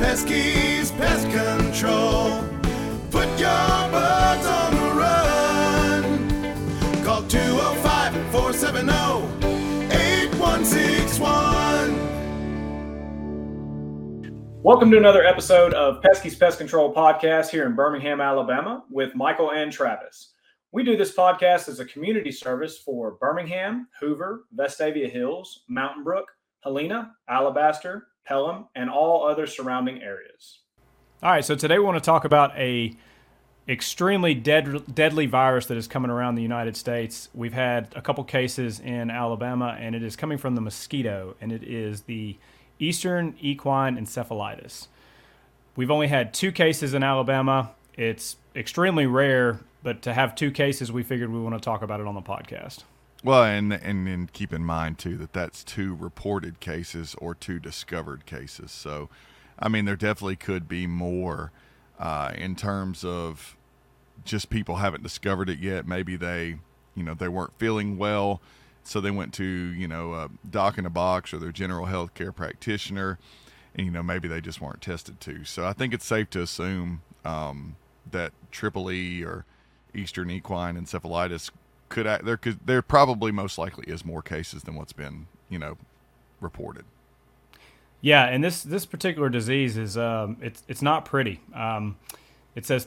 Pesky's Pest Control. Put your bugs on the run. Call 205-470-8161. Welcome to another episode of Pesky's Pest Control Podcast here in Birmingham, Alabama with Michael and Travis. We do this podcast as a community service for Birmingham, Hoover, Vestavia Hills, Mountain Brook, Helena, Alabaster, Pelham, and all other surrounding areas. All right, so today we want to talk about a extremely deadly virus that is coming around the United States. We've had a couple cases in Alabama, and it is coming from the mosquito, and it is the Eastern Equine Encephalitis. We've only had 2 cases in Alabama. It's extremely rare, but to have 2 cases, we figured we want to talk about it on the podcast. Well, and keep in mind, too, that that's 2 reported cases or 2 discovered cases. So, I mean, there definitely could be more in terms of just people haven't discovered it yet. Maybe they weren't feeling well, so they went to, Doc in a Box or their general health care practitioner, and, maybe they just weren't tested too. So I think it's safe to assume that Triple E or Eastern Equine Encephalitis there probably most likely is more cases than what's been, reported. Yeah, and this particular disease is it's not pretty. It says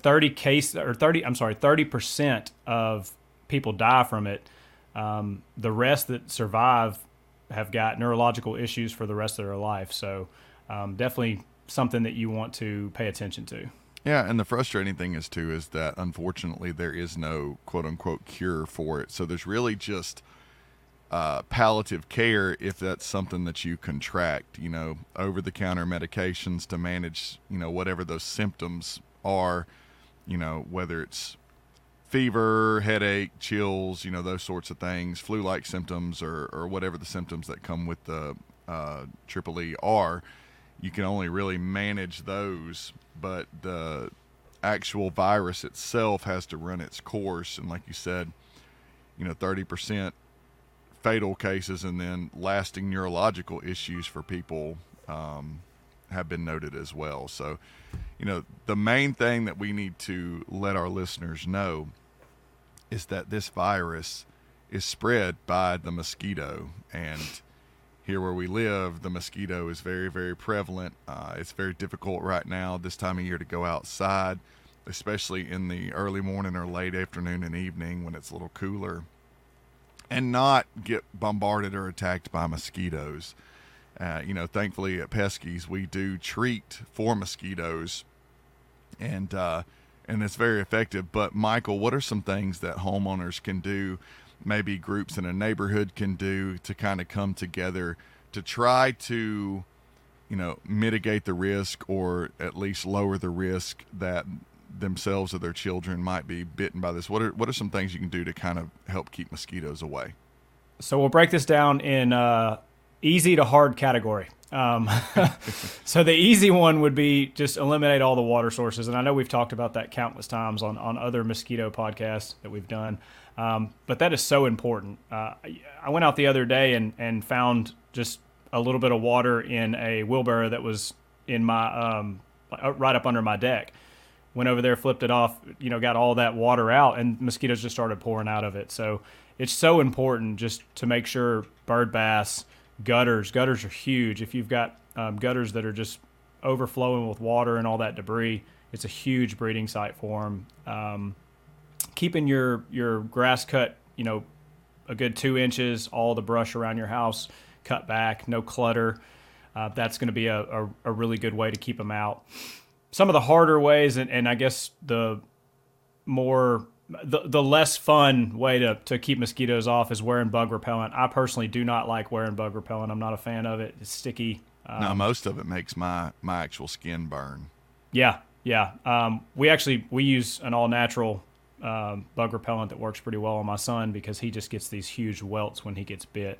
30% of people die from it. The rest that survive have got neurological issues for the rest of their life. So definitely something that you want to pay attention to. Yeah, and the frustrating thing is that unfortunately there is no quote-unquote cure for it. So there's really just palliative care if that's something that you contract, over-the-counter medications to manage, whatever those symptoms are, whether it's fever, headache, chills, those sorts of things, flu-like symptoms or whatever the symptoms that come with the Triple E are. You can only really manage those, but the actual virus itself has to run its course. And like you said, 30% fatal cases and then lasting neurological issues for people have been noted as well. So, the main thing that we need to let our listeners know is that this virus is spread by the mosquito, and here where we live, the mosquito is very, very prevalent. It's very difficult right now this time of year to go outside, especially in the early morning or late afternoon and evening when it's a little cooler, and not get bombarded or attacked by mosquitoes. Thankfully at Pesky's, we do treat for mosquitoes, and it's very effective. But Michael, what are some things that homeowners can do, maybe groups in a neighborhood can do to kind of come together to try to, mitigate the risk or at least lower the risk that themselves or their children might be bitten by this? What are some things you can do to kind of help keep mosquitoes away? So we'll break this down in easy to hard category. So the easy one would be just eliminate all the water sources. And I know we've talked about that countless times on other mosquito podcasts that we've done. But that is so important. I went out the other day and found just a little bit of water in a wheelbarrow that was in my right up under my deck. Went over there, flipped it off, got all that water out, and mosquitoes just started pouring out of it. So it's so important just to make sure bird baths, gutters are huge. If you've got gutters that are just overflowing with water and all that debris, it's a huge breeding site for them. Keeping your grass cut, a good 2 inches, all the brush around your house cut back, no clutter. That's going to be a really good way to keep them out. Some of the harder ways, and I guess the less fun way to keep mosquitoes off is wearing bug repellent. I personally do not like wearing bug repellent. I'm not a fan of it. It's sticky. No, most of it makes my actual skin burn. Yeah. We use an all-natural bug repellent that works pretty well on my son because he just gets these huge welts when he gets bit.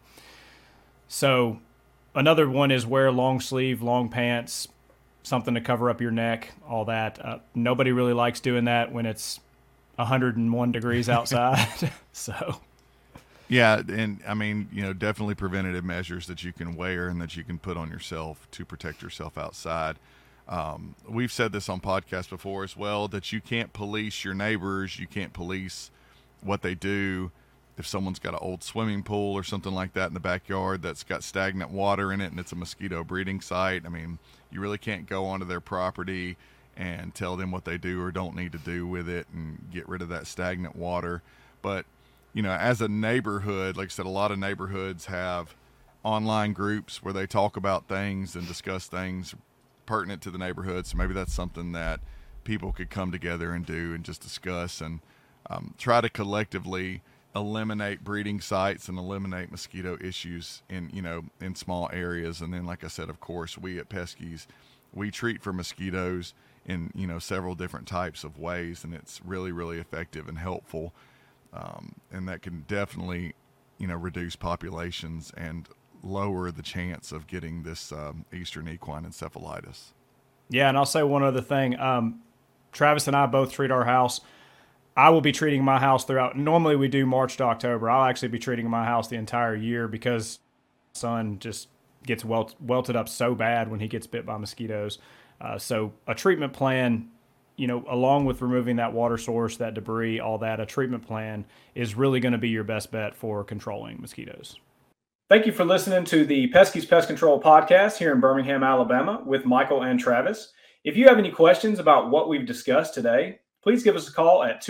So another one is wear long sleeve, long pants, something to cover up your neck, all that. Nobody really likes doing that when it's 101 degrees outside. So Yeah, and I mean, definitely preventative measures that you can wear and that you can put on yourself to protect yourself outside. We've said this on podcasts before as well, that you can't police your neighbors. You can't police what they do. If someone's got an old swimming pool or something like that in the backyard that's got stagnant water in it and it's a mosquito breeding site, I mean, you really can't go onto their property and tell them what they do or don't need to do with it and get rid of that stagnant water. But, as a neighborhood, like I said, a lot of neighborhoods have online groups where they talk about things and discuss things pertinent to the neighborhood. So maybe that's something that people could come together and do and just discuss and try to collectively eliminate breeding sites and eliminate mosquito issues in small areas. And then, like I said, of course, we at Pesky's, we treat for mosquitoes in several different types of ways, and it's really, really effective and helpful. And that can definitely reduce populations and lower the chance of getting this eastern equine encephalitis. Yeah, and I'll say one other thing. Travis and I both treat our house. I will be treating my house throughout. Normally we do March to October. I'll actually be treating my house the entire year because my son just gets welted up so bad when he gets bit by mosquitoes. So a treatment plan, along with removing that water source, that debris, all that, a treatment plan is really going to be your best bet for controlling mosquitoes. Thank you for listening to the Pesky's Pest Control podcast here in Birmingham, Alabama with Michael and Travis. If you have any questions about what we've discussed today, please give us a call at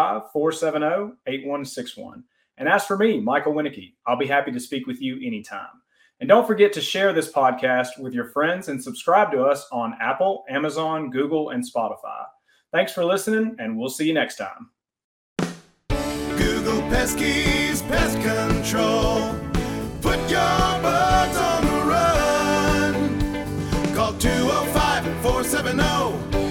205-470-8161 and ask for me, Michael Winnicky. I'll be happy to speak with you anytime. And don't forget to share this podcast with your friends and subscribe to us on Apple, Amazon, Google, and Spotify. Thanks for listening, and we'll see you next time. Google Pesky's Pest Control. Put your bugs on the run. Call 205-470